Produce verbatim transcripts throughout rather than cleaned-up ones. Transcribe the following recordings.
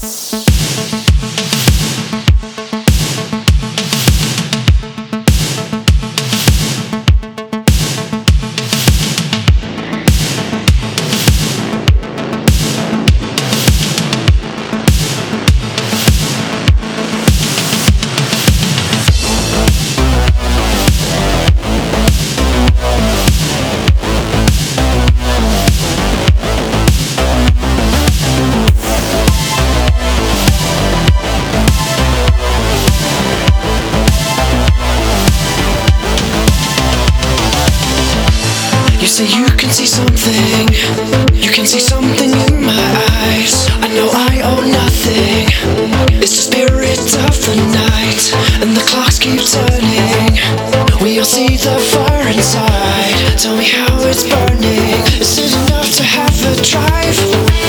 You say you can see something, you can see something in my eyes. I know I owe nothing, it's the spirit of the night. And the clocks keep turning, we all see the fire inside. Tell me how it's burning, is it enough to have a drive?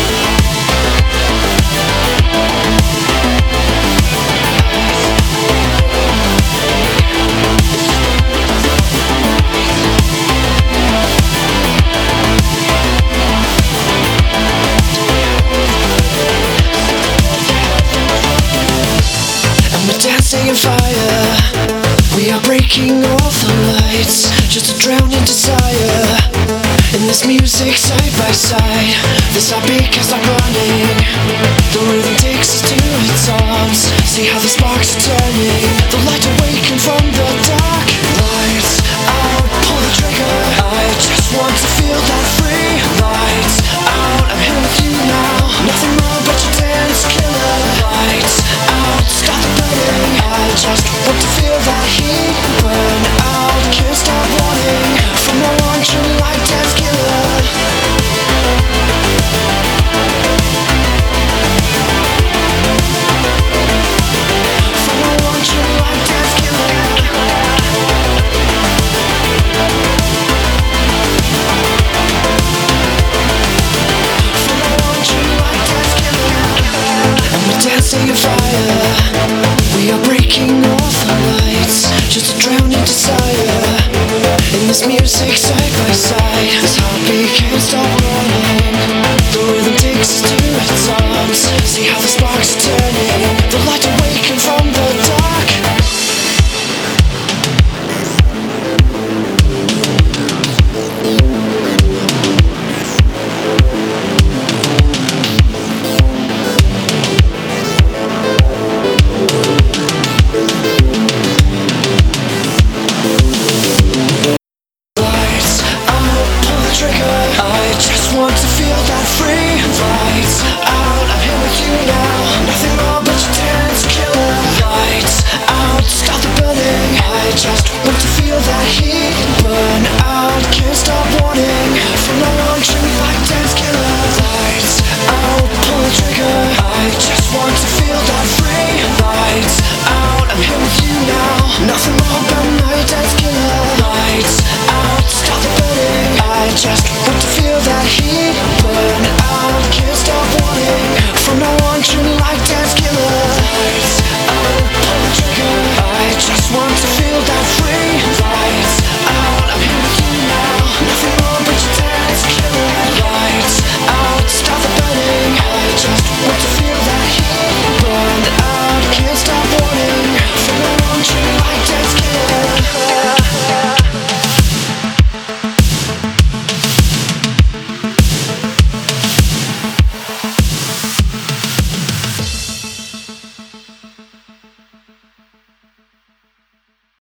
Dancing in fire, we are breaking all the lights, just to drown in desire. In this music side by side, this our beat can't stop running. The rhythm takes us to its arms, see how the sparks are turning. The light awaken from the dark. Lights out, pull the trigger, I just want to feel that free. Lights out, I'm here with you now, nothing wrong but your dance killer. Lights out, stop the burning, I just want to feel that heat burn out, can't stop wanting. From now on, treat me like dance killer. From now on, treat me like dance killer. From now on, treat me like dance killer. And we're dancing in fire, we are breaking all the lights, just to drown in desire. In this music side by side, this heartbeat can't stop running. The rhythm takes us to its arms, see how the sparks are turning. The light awaken from the dark. Want to feel that free. Lights out, I'm here with you now, nothing wrong but your dance killer. Lights out, stop the burning, I just want to feel that heat burn out, can't stop wanting. From now on, treat me like dance killer. Lights out, pull the trigger, I just want to